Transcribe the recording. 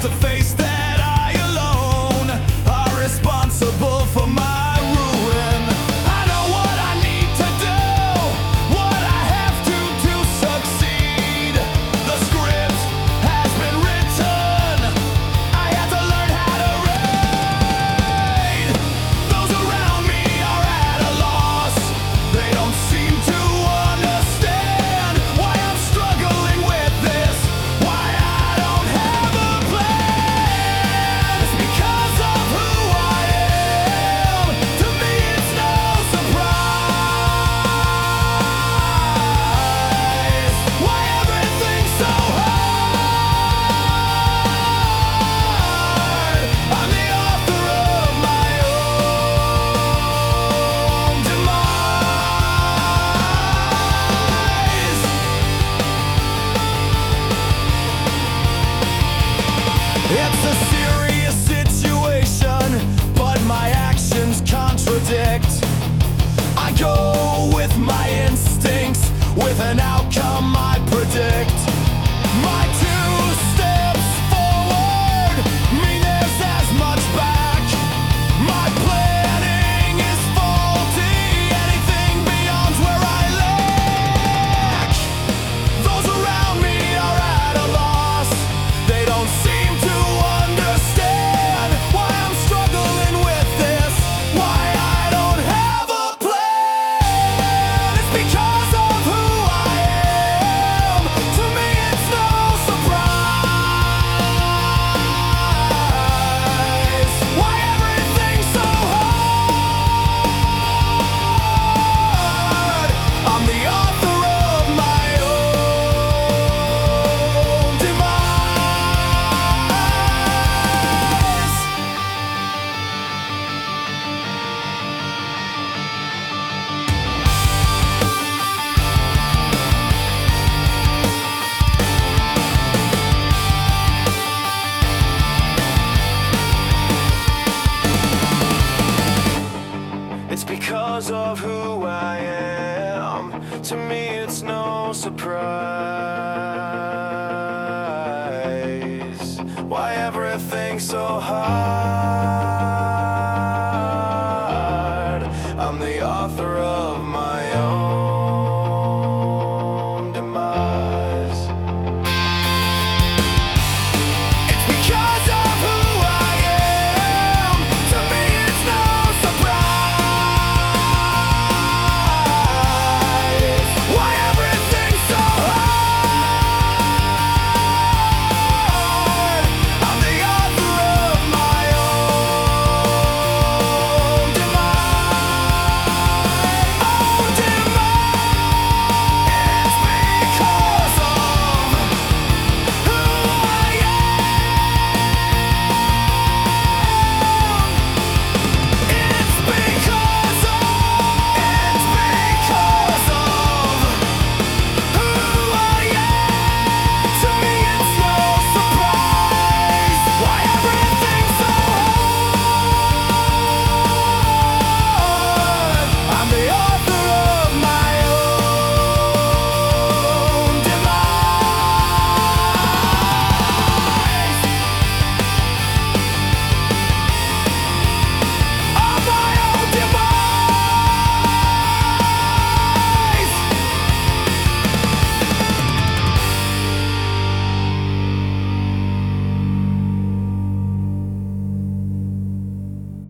have to face that I alone are responsible for my ruin. I know what I need to do, what I have to succeed. The script has been written, I have to learn how to read. Those around me are at a loss, they don't seem to understand why I'm struggling with this, why I don't have a plan. It's because of who I am. To me it's no surprise why everything's so hard. I'm the author of my own demise. It's a serious situation, but my actions contradict. I go with my instincts, with an outcome I predict. My 2 steps forward mean there's as much back. My planning is faulty, anything beyond's where I lack. Those around me are at a loss, they don't seem to understand why I'm struggling with this, why I don't have a plan. It's because of who I am. To me it's no surprise why everything's so hard. I'm the author of my own demise. It's because of who I am. To me it's no surprise why everything's so hard.